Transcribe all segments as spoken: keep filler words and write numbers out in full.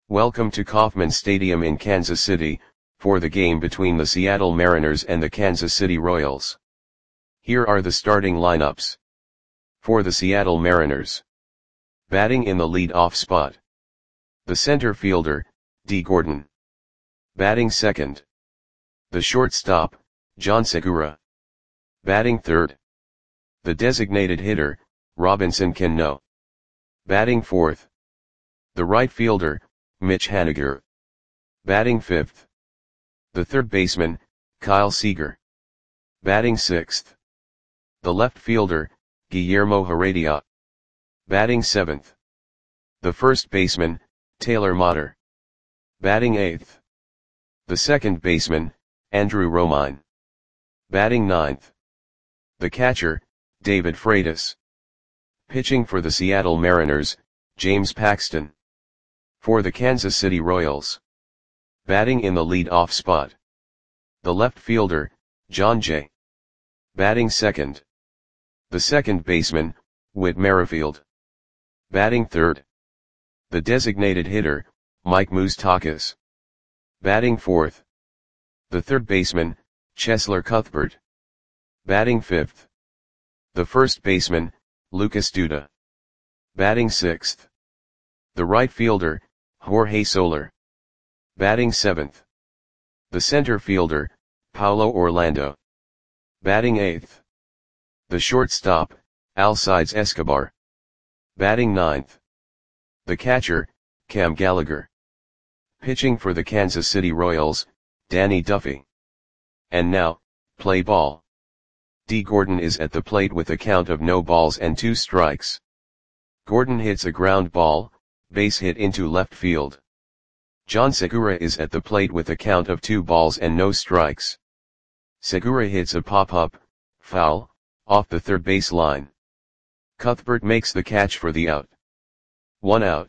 Welcome to Kauffman Stadium in Kansas City, for the game between the Seattle Mariners and the Kansas City Royals. Here are the starting lineups. For the Seattle Mariners. Batting in the lead-off spot. The center fielder, Dee Gordon. Batting second. The shortstop, Jean Segura. Batting third. The designated hitter, Robinson Cano. Batting fourth. The right fielder, Mitch Haniger. Batting fifth. The third baseman, Kyle Seager. Batting sixth. The left fielder, Guillermo Heredia. Batting seventh. The first baseman, Taylor Motter. Batting eighth. The second baseman, Andrew Romine. Batting ninth. The catcher, David Freitas. Pitching for the Seattle Mariners, James Paxton. For the Kansas City Royals. Batting in the lead-off spot. The left fielder, Jon Jay. Batting second. The second baseman, Whit Merrifield. Batting third. The designated hitter, Mike Moustakas. Batting fourth. The third baseman, Cheslor Cuthbert. Batting fifth. The first baseman, Lucas Duda. Batting sixth. The right fielder, Jorge Soler. Batting seventh. The center fielder, Paulo Orlando. Batting eighth. The shortstop, Alcides Escobar. Batting ninth. The catcher, Cam Gallagher. Pitching for the Kansas City Royals, Danny Duffy. And now, play ball. Dee Gordon is at the plate with a count of no balls and two strikes. Gordon hits a ground ball, base hit into left field. Jean Segura is at the plate with a count of two balls and no strikes. Segura hits a pop-up, foul, off the third base line. Cuthbert makes the catch for the out. One out.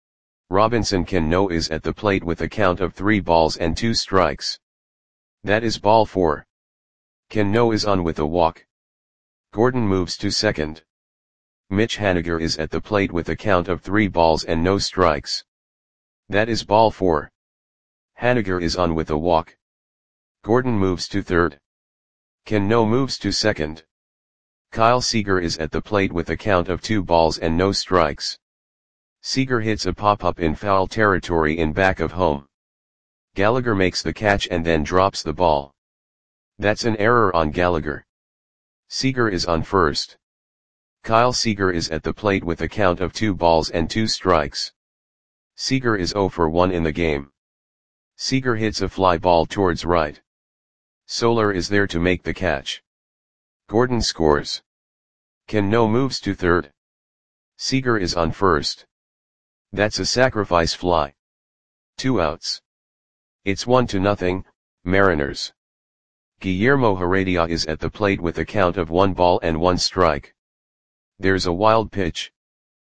Robinson Cano is at the plate with a count of three balls and two strikes. That is ball four. Cano is on with a walk. Gordon moves to second. Mitch Haniger is at the plate with a count of three balls and no strikes. That is ball four. Haniger is on with a walk. Gordon moves to third. Cano moves to second. Kyle Seager is at the plate with a count of two balls and no strikes. Seager hits a pop-up in foul territory in back of home. Gallagher makes the catch and then drops the ball. That's an error on Gallagher. Seager is on first. Kyle Seager is at the plate with a count of two balls and two strikes. Seager is zero for one in the game. Seager hits a fly ball towards right. Soler is there to make the catch. Gordon scores. Cano moves to third. Seager is on first. That's a sacrifice fly. Two outs. It's one to nothing, Mariners. Guillermo Heredia is at the plate with a count of one ball and one strike. There's a wild pitch.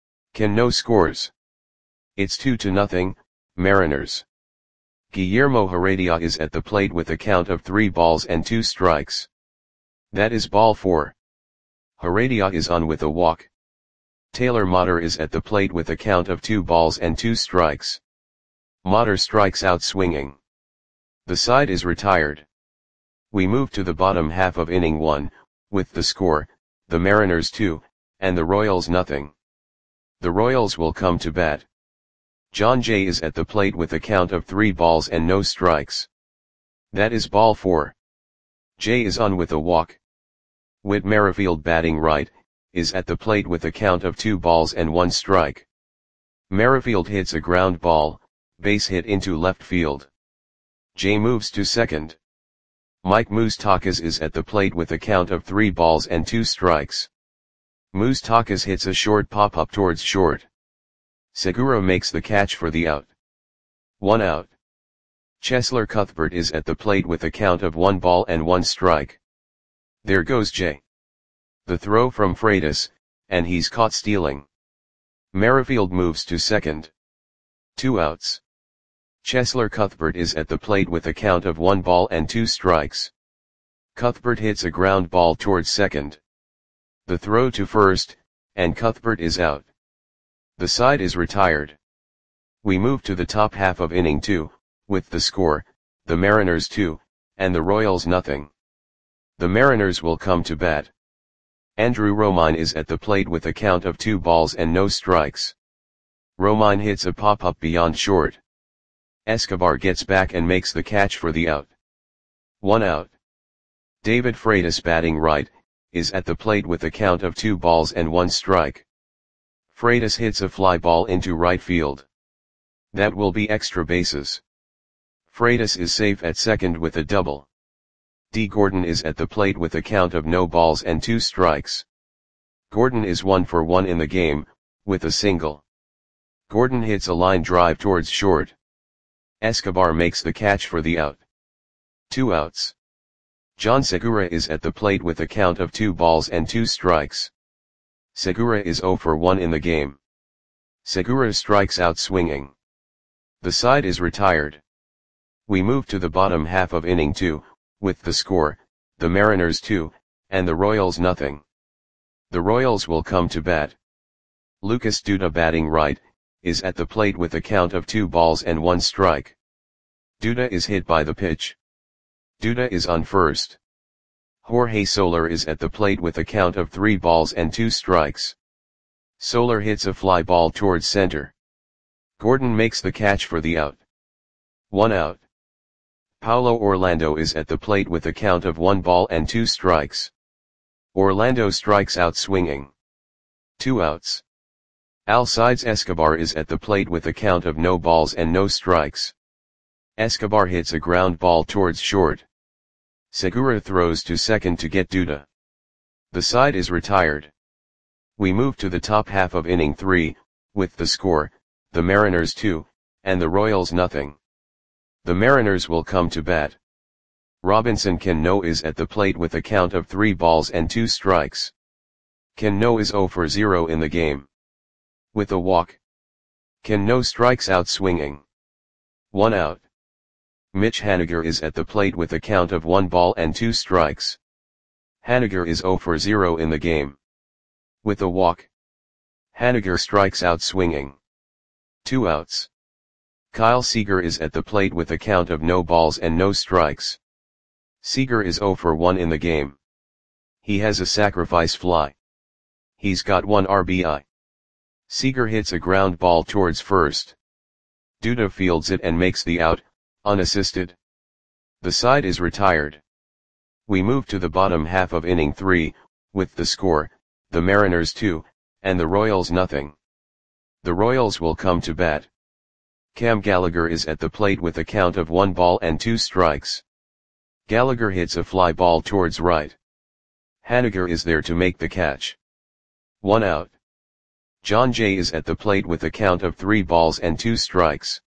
Cano scores. It's two to nothing, Mariners. Guillermo Heredia is at the plate with a count of three balls and two strikes. That is ball four. Heredia is on with a walk. Taylor Motter is at the plate with a count of two balls and two strikes. Motter strikes out swinging. The side is retired. We move to the bottom half of inning one, with the score, the Mariners two, and the Royals nothing. The Royals will come to bat. Jon Jay is at the plate with a count of three balls and no strikes. That is ball four. Jay is on with a walk. Whit Merrifield, batting right, is at the plate with a count of two balls and one strike. Merrifield hits a ground ball, base hit into left field. Jay moves to second. Mike Moustakas is at the plate with a count of three balls and two strikes. Moustakas hits a short pop-up towards short. Segura makes the catch for the out. One out. Cheslor Cuthbert is at the plate with a count of one ball and one strike. There goes Jay. The throw from Freitas, and he's caught stealing. Merrifield moves to second. Two outs. Cheslor Cuthbert is at the plate with a count of one ball and two strikes. Cuthbert hits a ground ball towards second. The throw to first, and Cuthbert is out. The side is retired. We move to the top half of inning two, with the score, the Mariners two, and the Royals nothing. The Mariners will come to bat. Andrew Romine is at the plate with a count of two balls and no strikes. Romine hits a pop-up beyond short. Escobar gets back and makes the catch for the out. One out. David Freitas, batting right, is at the plate with a count of two balls and one strike. Freitas hits a fly ball into right field. That will be extra bases. Freitas is safe at second with a double. D. Gordon is at the plate with a count of no balls and two strikes. Gordon is one for one in the game, with a single. Gordon hits a line drive towards short. Escobar makes the catch for the out. Two outs. John Segura is at the plate with a count of two balls and two strikes. Segura is zero for one in the game. Segura strikes out swinging. The side is retired. We move to the bottom half of inning two, with the score, the Mariners two, and the Royals nothing. The Royals will come to bat. Lucas Duda, batting right, is at the plate with a count of two balls and one strike. Duda is hit by the pitch. Duda is on first. Jorge Soler is at the plate with a count of three balls and two strikes. Soler hits a fly ball towards center. Gordon makes the catch for the out. One out. Paulo Orlando is at the plate with a count of one ball and two strikes. Orlando strikes out swinging. Two outs. Alcides Escobar is at the plate with a count of no balls and no strikes. Escobar hits a ground ball towards short. Segura throws to second to get Duda. The side is retired. We move to the top half of inning three, with the score, the Mariners two, and the Royals nothing. The Mariners will come to bat. Robinson Cano is at the plate with a count of three balls and two strikes. Cano is zero for zero in the game. With a walk. Cano strikes out swinging. One out. Mitch Haniger is at the plate with a count of one ball and two strikes. Haniger is zero for zero in the game. With a walk. Haniger strikes out swinging. Two outs. Kyle Seager is at the plate with a count of no balls and no strikes. Seager is zero for one in the game. He has a sacrifice fly. He's got one R B I. Seager hits a ground ball towards first. Duda fields it and makes the out, unassisted. The side is retired. We move to the bottom half of inning three, with the score, the Mariners two, and the Royals nothing. The Royals will come to bat. Cam Gallagher is at the plate with a count of one ball and two strikes. Gallagher hits a fly ball towards right. Haniger is there to make the catch. One out. John Jay is at the plate with a count of three balls and two strikes.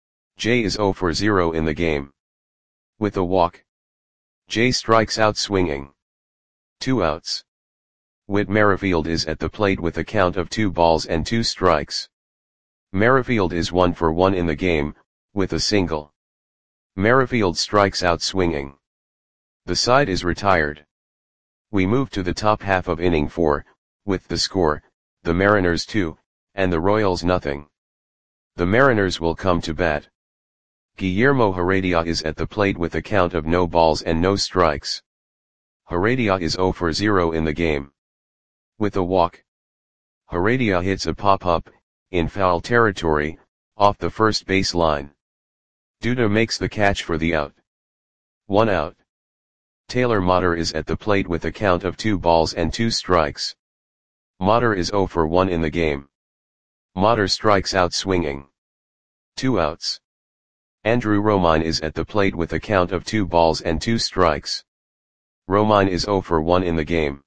Jay is zero for zero in the game. With a walk. Jay strikes out swinging. Two outs. Whit Merrifield is at the plate with a count of two balls and two strikes. Merrifield is one for one in the game, with a single. Merrifield strikes out swinging. The side is retired. We move to the top half of inning four, with the score, the Mariners two, and the Royals nothing. The Mariners will come to bat. Guillermo Heredia is at the plate with a count of no balls and no strikes. Heredia is zero for zero in the game. With a walk. Heredia hits a pop-up, in foul territory, off the first base line. Duda makes the catch for the out. One out. Taylor Motter is at the plate with a count of two balls and two strikes. Motter is zero for one in the game. Motter strikes out swinging. Two outs. Andrew Romine is at the plate with a count of two balls and two strikes. Romine is zero for one in the game.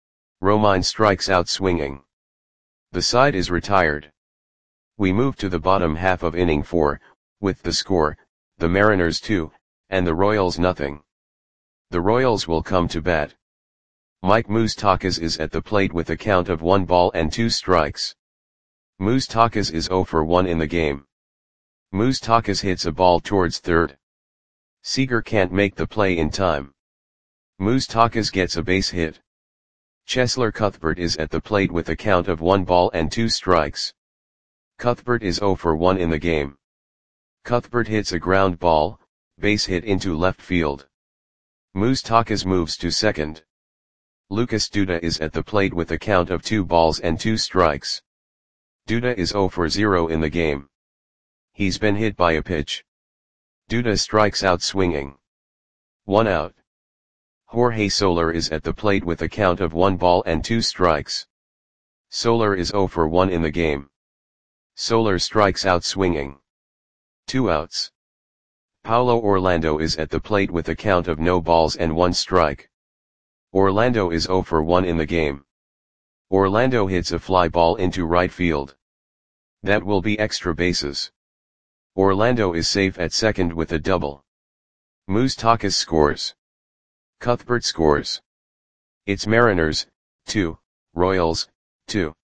Romine strikes out swinging. The side is retired. We move to the bottom half of inning four, with the score, the Mariners two, and the Royals nothing. The Royals will come to bat. Mike Moustakas is at the plate with a count of one ball and two strikes. Moustakas is zero for one in the game. Moustakas hits a ball towards third. Seager can't make the play in time. Moustakas gets a base hit. Cheslor Cuthbert is at the plate with a count of one ball and two strikes. Cuthbert is zero for one in the game. Cuthbert hits a ground ball, base hit into left field. Moustakas moves to second. Lucas Duda is at the plate with a count of two balls and two strikes. Duda is zero for zero in the game. He's been hit by a pitch. Duda strikes out swinging. One out. Jorge Soler is at the plate with a count of one ball and two strikes. Soler is zero for one in the game. Soler strikes out swinging. Two outs. Paulo Orlando is at the plate with a count of no balls and one strike. Orlando is zero for one in the game. Orlando hits a fly ball into right field. That will be extra bases. Orlando is safe at second with a double. Moustakas scores. Cuthbert scores. It's Mariners, two, Royals, two.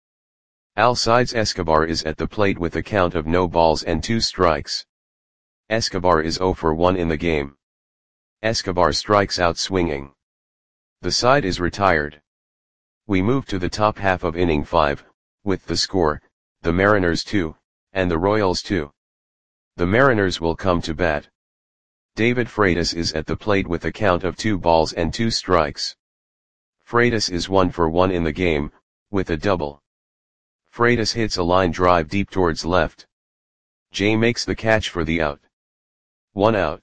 Alcides Escobar is at the plate with a count of no balls and two strikes. Escobar is zero for one in the game. Escobar strikes out swinging. The side is retired. We move to the top half of inning five, with the score, the Mariners two, and the Royals two. The Mariners will come to bat. David Freitas is at the plate with a count of two balls and two strikes. Freitas is one for one in the game, with a double. Freitas hits a line drive deep towards left. Jay makes the catch for the out. One out.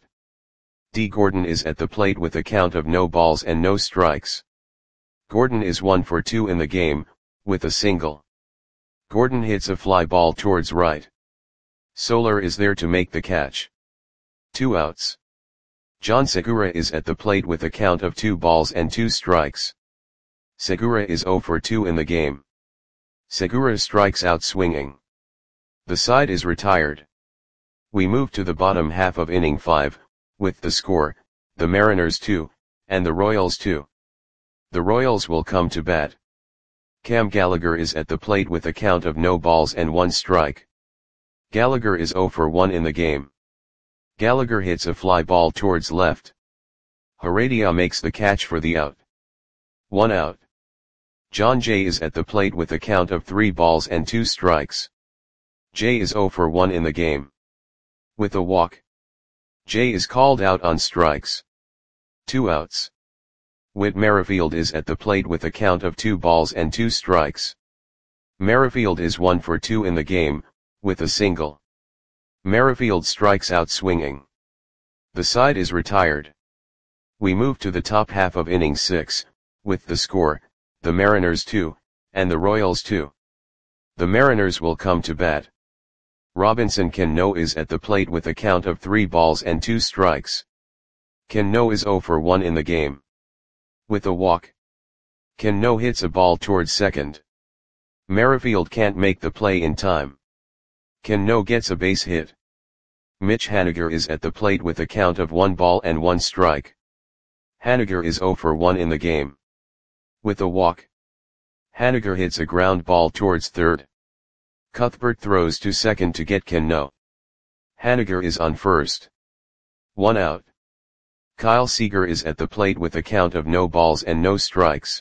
D. Gordon is at the plate with a count of no balls and no strikes. Gordon is one for two in the game, with a single. Gordon hits a fly ball towards right. Soler is there to make the catch. Two outs. John Segura is at the plate with a count of two balls and two strikes. Segura is zero for two in the game. Segura strikes out swinging. The side is retired. We move to the bottom half of inning five, with the score, the Mariners two, and the Royals two. The Royals will come to bat. Cam Gallagher is at the plate with a count of no balls and one strike. Gallagher is zero for one in the game. Gallagher hits a fly ball towards left. Heredia makes the catch for the out. One out. John Jay is at the plate with a count of three balls and two strikes. Jay is zero for one in the game. With a walk. Jay is called out on strikes. Two outs. Whit Merrifield is at the plate with a count of two balls and two strikes. Merrifield is one for two in the game, with a single. Merrifield strikes out swinging. The side is retired. We move to the top half of inning six, with the score, the Mariners two, and the Royals two. The Mariners will come to bat. Robinson Cano is at the plate with a count of three balls and two strikes. Cano is zero for one in the game. With a walk. Cano hits a ball towards second. Merrifield can't make the play in time. Cano gets a base hit. Mitch Haniger is at the plate with a count of one ball and one strike. Haniger is zero for one in the game. With a walk. Haniger hits a ground ball towards third. Cuthbert throws to second to get Cano. Haniger is on first. One out. Kyle Seager is at the plate with a count of no balls and no strikes.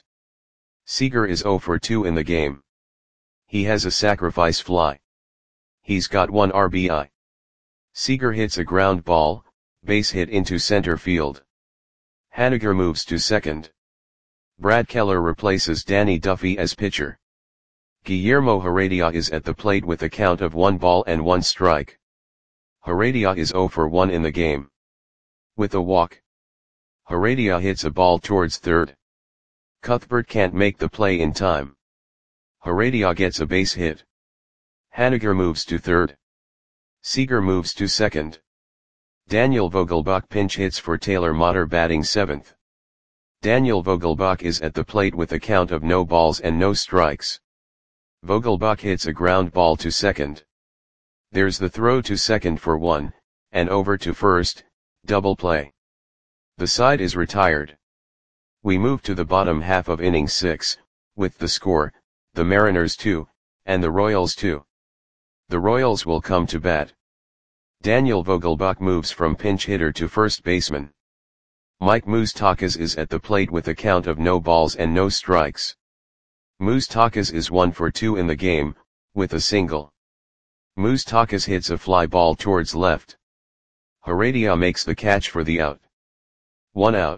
Seager is zero for two in the game. He has a sacrifice fly. He's got one R B I. Seager hits a ground ball, base hit into center field. Haniger moves to second. Brad Keller replaces Danny Duffy as pitcher. Guillermo Heredia is at the plate with a count of one ball and one strike. Heredia is zero for one in the game. With a walk. Heredia hits a ball towards third. Cuthbert can't make the play in time. Heredia gets a base hit. Haniger moves to third. Seager moves to second. Daniel Vogelbach pinch hits for Taylor Motter batting seventh. Daniel Vogelbach is at the plate with a count of no balls and no strikes. Vogelbach hits a ground ball to second. There's the throw to second for one, and over to first, double play. The side is retired. We move to the bottom half of inning six, with the score, the Mariners two, and the Royals two. The Royals will come to bat. Daniel Vogelbach moves from pinch hitter to first baseman. Mike Moustakas is at the plate with a count of no balls and no strikes. Moustakas is one for two in the game, with a single. Moustakas hits a fly ball towards left. Heredia makes the catch for the out. One out.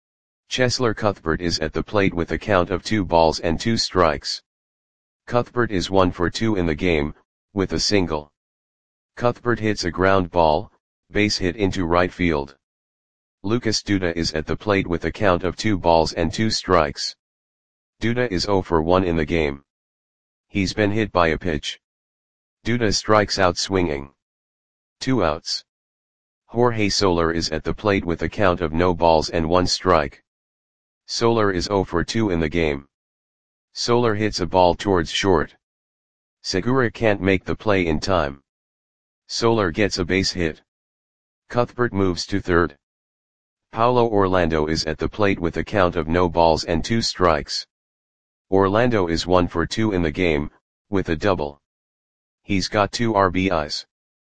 Chesler Cuthbert is at the plate with a count of two balls and two strikes. Cuthbert is one for two in the game, with a single. Cuthbert hits a ground ball, base hit into right field. Lucas Duda is at the plate with a count of two balls and two strikes. Duda is zero for one in the game. He's been hit by a pitch. Duda strikes out swinging. Two outs. Jorge Soler is at the plate with a count of no balls and one strike. Soler is zero for two in the game. Soler hits a ball towards short. Segura can't make the play in time. Soler gets a base hit. Cuthbert moves to third. Paulo Orlando is at the plate with a count of no balls and two strikes. Orlando is one for two in the game, with a double. He's got two R B Is.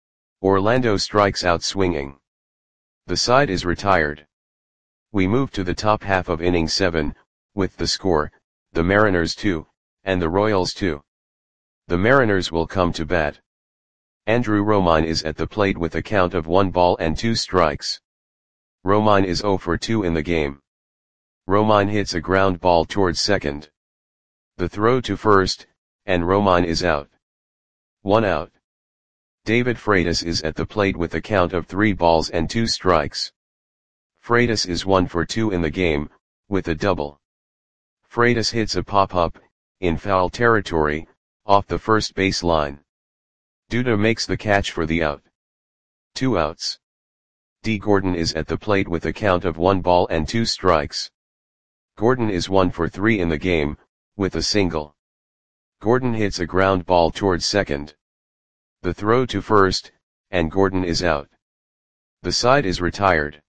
Orlando strikes out swinging. The side is retired. We move to the top half of inning seven, with the score, the Mariners two, and the Royals two. The Mariners will come to bat. Andrew Romine is at the plate with a count of one ball and two strikes. Romine is zero for two in the game. Romine hits a ground ball towards second. The throw to first, and Romine is out. One out. David Freitas is at the plate with a count of three balls and two strikes. Freitas is one for two in the game, with a double. Freitas hits a pop-up, in foul territory, off the first base line. Duda makes the catch for the out. Two outs. D. Gordon is at the plate with a count of one ball and two strikes. Gordon is one for three in the game, with a single. Gordon hits a ground ball towards second. The throw to first, and Gordon is out. The side is retired.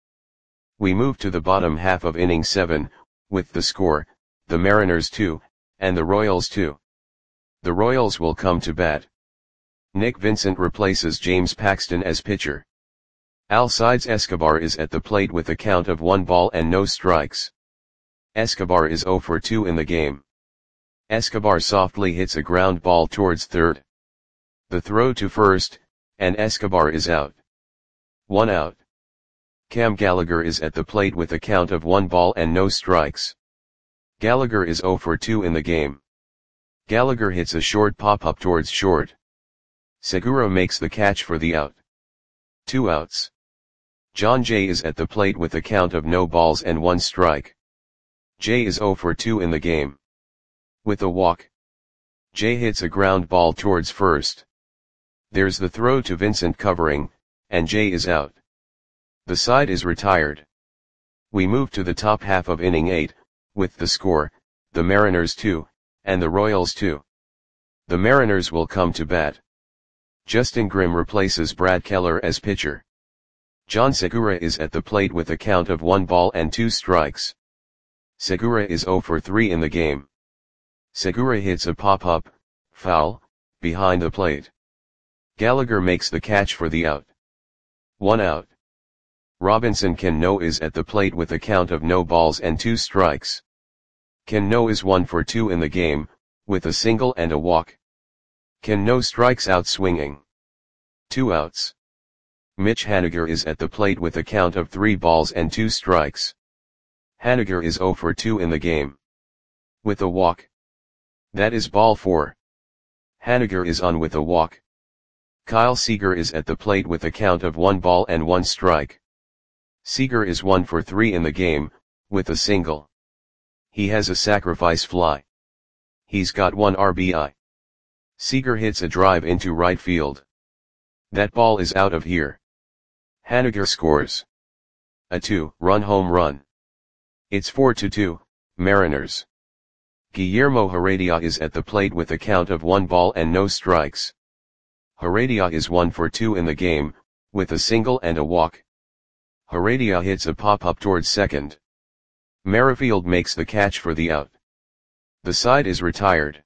We move to the bottom half of inning seven, with the score, the Mariners two, and the Royals two. The Royals will come to bat. Nick Vincent replaces James Paxton as pitcher. Alcides Escobar is at the plate with a count of one ball and no strikes. Escobar is zero for two in the game. Escobar softly hits a ground ball towards third. The throw to first, and Escobar is out. One out. Cam Gallagher is at the plate with a count of one ball and no strikes. Gallagher is zero for two in the game. Gallagher hits a short pop-up towards short. Segura makes the catch for the out. Two outs. John Jay is at the plate with a count of no balls and one strike. Jay is zero for two in the game. With a walk. Jay hits a ground ball towards first. There's the throw to Vincent covering, and Jay is out. The side is retired. We move to the top half of inning eight, with the score, the Mariners two, and the Royals two. The Mariners will come to bat. Justin Grimm replaces Brad Keller as pitcher. John Segura is at the plate with a count of one ball and two strikes. Segura is zero for three in the game. Segura hits a pop-up, foul, behind the plate. Gallagher makes the catch for the out. One out. Robinson Cano is at the plate with a count of no balls and two strikes. Cano is one for two in the game, with a single and a walk. Cano strikes out swinging. Two outs. Mitch Haniger is at the plate with a count of three balls and two strikes. Haniger is zero for two in the game. With a walk. That is ball four. Haniger is on with a walk. Kyle Seager is at the plate with a count of one ball and one strike. Seager is one for three in the game, with a single. He has a sacrifice fly. He's got one R B I. Seager hits a drive into right field. That ball is out of here. Haniger scores a two-run home run. It's four to two, Mariners. Guillermo Heredia is at the plate with a count of one ball and no strikes. Heredia is one for two in the game, with a single and a walk. Heredia hits a pop-up towards second. Merrifield makes the catch for the out. The side is retired.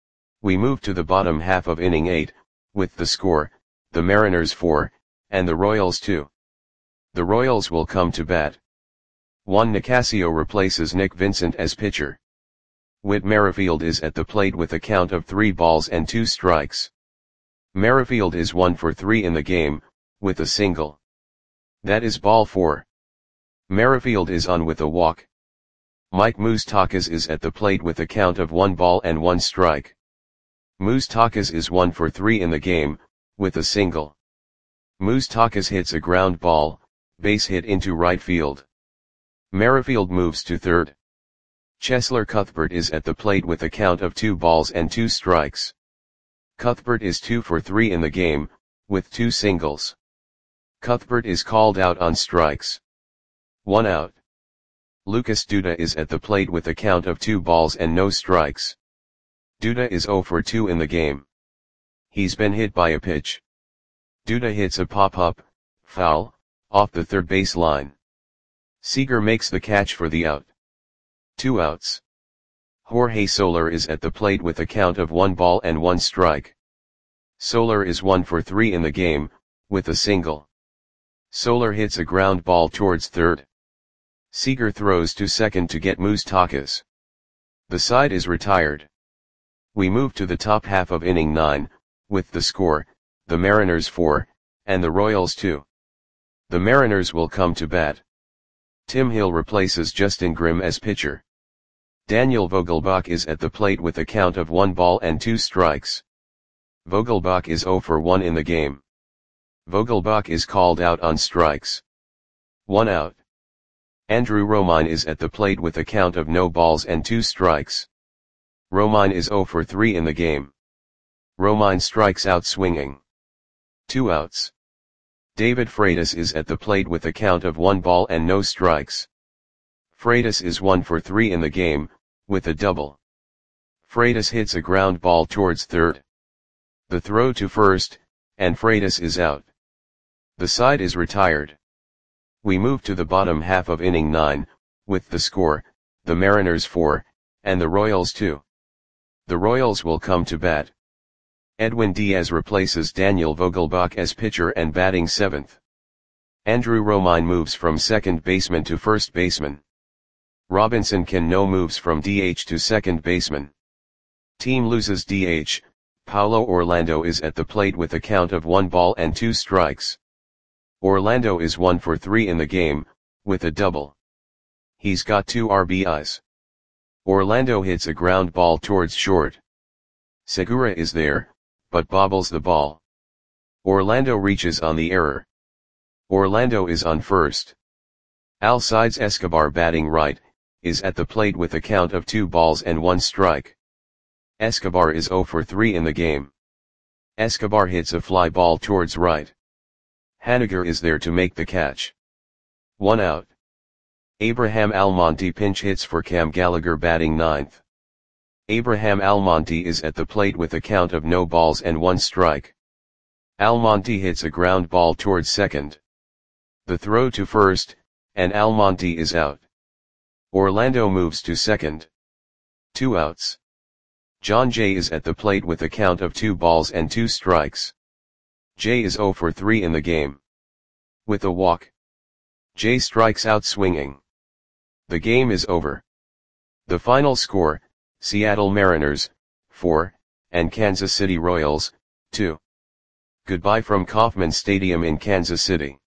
We move to the bottom half of inning eight, with the score, the Mariners four, and the Royals two. The Royals will come to bat. Juan Nicasio replaces Nick Vincent as pitcher. Whit Merrifield is at the plate with a count of three balls and two strikes. Merrifield is one for three in the game, with a single. That is ball four. Merrifield is on with a walk. Mike Moustakas is at the plate with a count of one ball and one strike. Moustakas is one for three in the game, with a single. Moustakas hits a ground ball, base hit into right field. Merrifield moves to third. Cheslor Cuthbert is at the plate with a count of two balls and two strikes. Cuthbert is two for three in the game, with two singles. Cuthbert is called out on strikes. One out. Lucas Duda is at the plate with a count of two balls and no strikes. Duda is zero for two in the game. He's been hit by a pitch. Duda hits a pop-up, foul, off the third base line. Seager makes the catch for the out. Two outs. Jorge Soler is at the plate with a count of one ball and one strike. Soler is one for three in the game, with a single. Soler hits a ground ball towards third. Seager throws to second to get Moustakas. The side is retired. We move to the top half of inning nine, with the score, the Mariners four, and the Royals two. The Mariners will come to bat. Tim Hill replaces Justin Grimm as pitcher. Daniel Vogelbach is at the plate with a count of one ball and two strikes. Vogelbach is zero for one in the game. Vogelbach is called out on strikes. One out. Andrew Romine is at the plate with a count of no balls and two strikes. Romine is zero for three in the game. Romine strikes out swinging. Two outs. David Freitas is at the plate with a count of one ball and no strikes. Freitas is one for three in the game, with a double. Freitas hits a ground ball towards third. The throw to first, and Freitas is out. The side is retired. We move to the bottom half of inning nine, with the score, the Mariners four, and the Royals two. The Royals will come to bat. Edwin Diaz replaces Daniel Vogelbach as pitcher and batting seventh. Andrew Romine moves from second baseman to first baseman. Robinson Cano moves from D H to second baseman. Team loses D H, Paulo Orlando is at the plate with a count of one ball and two strikes. Orlando is one for three in the game, with a double. He's got two R B Is. Orlando hits a ground ball towards short. Segura is there, but bobbles the ball. Orlando reaches on the error. Orlando is on first. Alcides Escobar batting right, is at the plate with a count of two balls and one strike. Escobar is zero for three in the game. Escobar hits a fly ball towards right. Haniger is there to make the catch. One out. Abraham Almonte pinch hits for Cam Gallagher batting ninth. Abraham Almonte is at the plate with a count of no balls and one strike. Almonte hits a ground ball towards second. The throw to first, and Almonte is out. Orlando moves to second. Two outs. John Jay is at the plate with a count of two balls and two strikes. Jay is zero for three in the game. With a walk. Jay strikes out swinging. The game is over. The final score, Seattle Mariners, four, and Kansas City Royals, two. Goodbye from Kauffman Stadium in Kansas City.